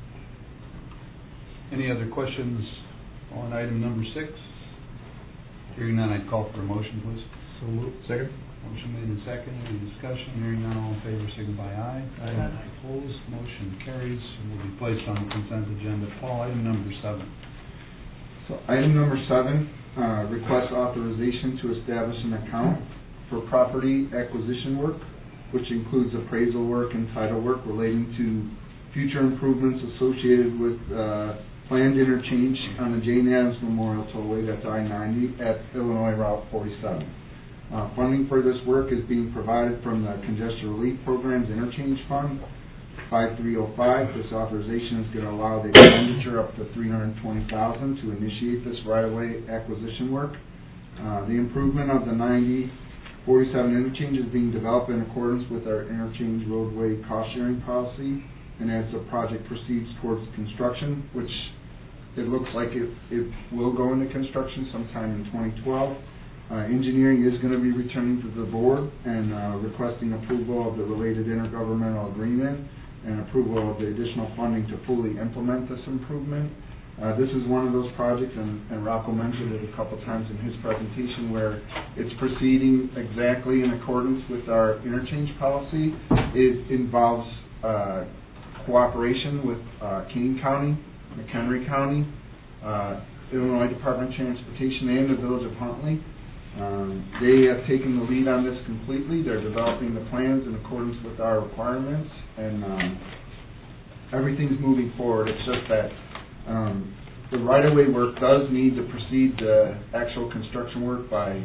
Any other questions on item number six? Hearing none, I'd call for a motion, please. So moved. Second. Motion made in second. Any discussion? Hearing none, all in favor, signify aye. Aye. Opposed, motion carries and will be placed on the consent agenda. Paul, item number seven. So item number seven, uh, request authorization to establish an account for property acquisition work, which includes appraisal work and title work relating to future improvements associated with uh, planned interchange on the Jane Addams Memorial Tollway, that's I ninety, at Illinois Route forty-seven. Uh, funding for this work is being provided from the Congestion Relief Program's Interchange Fund. five three oh five. This authorization is going to allow the expenditure up to three hundred twenty thousand dollars to initiate this right-of-way acquisition work. Uh, the improvement of the ninety forty-seven interchange is being developed in accordance with our interchange roadway cost-sharing policy, and as the project proceeds towards construction, which it looks like it, it will go into construction sometime in twenty twelve, uh, engineering is going to be returning to the board and uh, requesting approval of the related intergovernmental agreement and approval of the additional funding to fully implement this improvement. Uh, this is one of those projects, and, and Rocco mentioned it a couple times in his presentation, where it's proceeding exactly in accordance with our interchange policy. It involves uh, cooperation with uh, Kane County, McHenry County, uh, Illinois Department of Transportation, and the Village of Huntley. Um, they have taken the lead on this completely. They're developing the plans in accordance with our requirements, and um, everything's moving forward. It's just that Um, the right-of-way work does need to precede the actual construction work by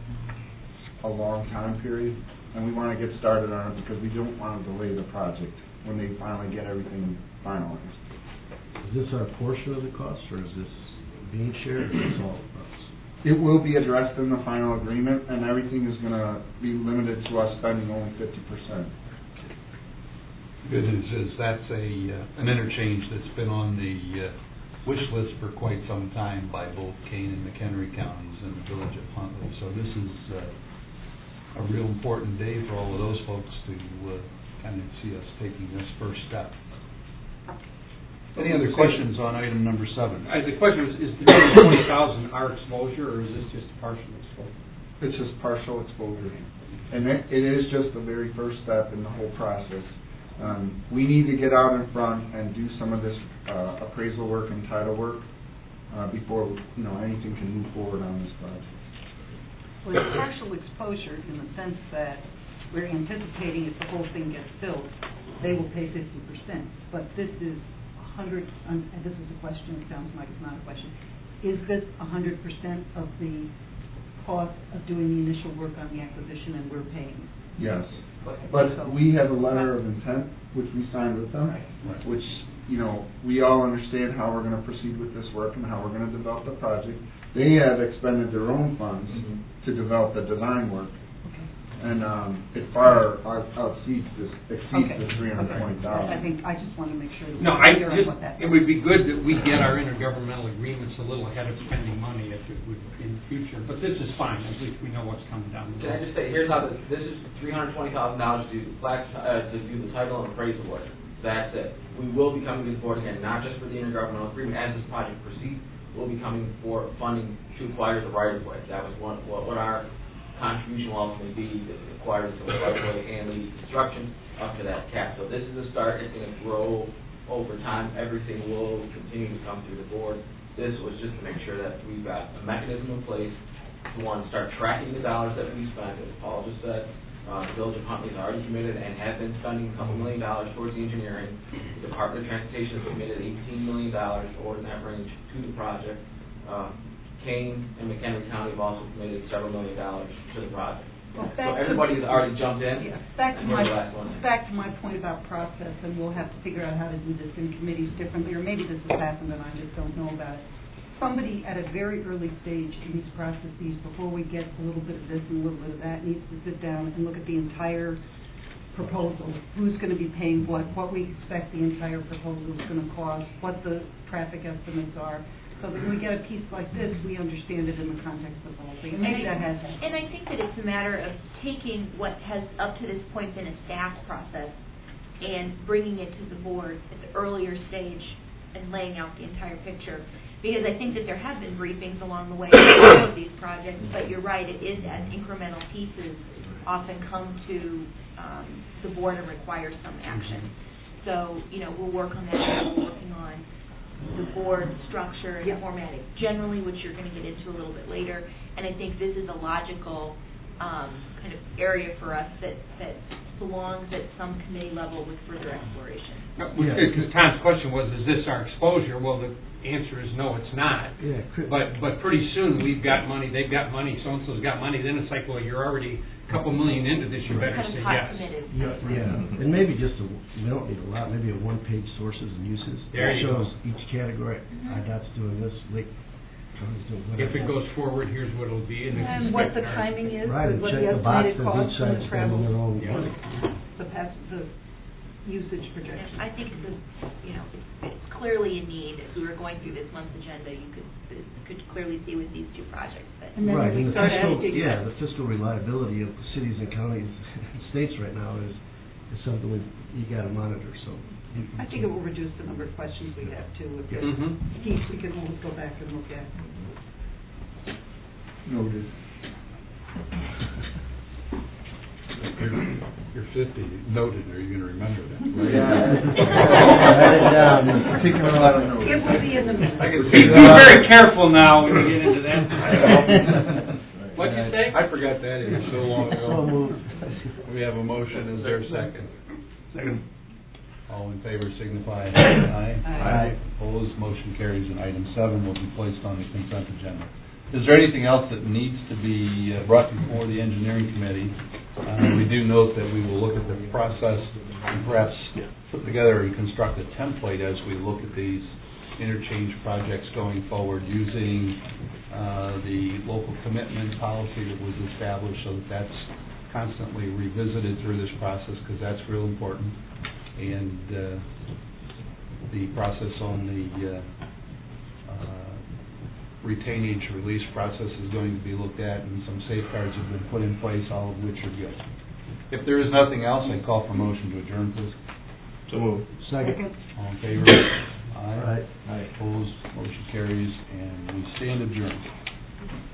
a long time period, and we want to get started on it because we don't want to delay the project when they finally get everything finalized. Is this our portion of the cost, or is this being shared, or is this all of us? It will be addressed in the final agreement, and everything is going to be limited to us spending only fifty percent. Good news is that's a, uh, an interchange that's been on the uh, wish list for quite some time by both Kane and McHenry counties and the Village of Huntley. So this is uh, a real important day for all of those folks to uh, kind of see us taking this first step. Any other questions on item number seven? Uh, the question is, is the twenty thousand our exposure, or is this just partial exposure? It's just partial exposure, and it, it is just the very first step in the whole process. Um, we need to get out in front and do some of this uh, appraisal work and title work uh, before you know anything can move forward on this project. Well, it's partial exposure in the sense that we're anticipating if the whole thing gets built, they will pay fifty percent. But this is a hundred, um, and this is a question, it sounds like it's not a question. Is this a hundred percent of the cost of doing the initial work on the acquisition, and we're paying? Yes. But we have a letter of intent, which we signed with them, right. which, you know, we all understand how we're going to proceed with this work and how we're going to develop the project. They have expended their own funds mm-hmm. to develop the design work. Okay. And um, it far exceeds this, exceeds okay. the three hundred twenty thousand dollars. I think, I just want to make sure that no, we're I clear just, on what that it would be good that we get our intergovernmental agreements a little ahead of spending money if it would in the future. But this is fine, at least we know what's coming down the road. Can I just say, here's how this, this is three hundred twenty thousand dollars to do the flat, uh, to do the title and appraisal work. That's it. We will be coming to the board again, not just for the intergovernmental agreement. As this project proceeds, we'll be coming for funding to acquire the right of way. That was one what, what our contribution will ultimately be to acquire the right of way and the construction up to that cap. So this is a start. It's going to grow over time. Everything will continue to come through the board. This was just to make sure that we've got a mechanism in place to, one, start tracking the dollars that we spend. As Paul just said, uh, the Village of Huntley has already committed and have been spending a couple million dollars towards the engineering. The Department of Transportation has committed eighteen million dollars or in that range to the project. Uh, Kane and McHenry County have also committed several million dollars to the project. Well, so everybody has already jumped in. Yeah, back to my one. back to my point about process, and we'll have to figure out how to do this in committees differently, or maybe this has happened and I just don't know about it. Somebody at a very early stage in these processes, before we get a little bit of this and a little bit of that, needs to sit down and look at the entire proposal. Who's going to be paying what? What we expect the entire proposal is going to cost? What the traffic estimates are? So that when we get a piece like this, we understand it in the context of the whole thing. Maybe that has happened. And I think that it's a matter of taking what has up to this point been a staff process and bringing it to the board at the earlier stage and laying out the entire picture. Because I think that there have been briefings along the way of these projects, but you're right, it is as incremental pieces often come to um, the board and require some action. So, you know, we'll work on that. We're working on the board structure and yep. formatting, generally, which you're going to get into a little bit later. And I think this is a logical um, kind of area for us that, that belongs at some committee level with further exploration. Because Tom's question was, is this our exposure? Well, the answer is no, it's not. Yeah, cri- But, but pretty soon, we've got money, they've got money, so-and-so's got money, then it's like, well, you're already a couple million into this, you better Kind say of pot yes. committed. Yeah, yeah, and maybe just a, we don't need a lot, maybe a one-page sources and uses. There you go. Shows each category, Mhm. I DOT's doing this, Lake County's doing whatever. If it goes forward, here's what it'll be, and if And you what the expect our- timing is, Right, and what check the the box estimated that cost each and side the spending travel, their own Yeah. money. the pass, the usage And projection. I think it's, a you know, it's it's clearly a need. If we were going through this month's agenda, you could, could clearly see with these two projects that. And then Right, we and the start fiscal, asking- yeah, the fiscal reliability of cities and counties and states right now is, is something we, you gotta monitor, so. you- I think it will reduce the number of questions we have too. If there's Mhm. piece we can always go back and look at. Noted. You're- You're fifty, noted, are you gonna remember that? Write it down, in particular lot of notes. It will be in the minutes. I can Be see that. very careful now when you get into that. What'd you say? I forgot that, it was so long So ago. moved. We have a motion, is there a second? Second. All in favor signify by aye. Aye. Opposed, motion carries, and item seven will be placed on the consent agenda. Is there anything else that needs to be uh, brought before the engineering committee? Uh, We do note that we will look at the process and perhaps put together and construct a template as we look at these interchange projects going forward, using uh, the local commitment policy that was established, so that that's constantly revisited through this process, because that's real important. And uh, the process on the uh, uh, retainage release process is going to be looked at, and some safeguards have been put in place, all of which are good. If there is nothing else, I call for motion to adjourn, please. So moved. Second. All in favor? Aye. Aye. Opposed, motion carries, and we stand adjourned.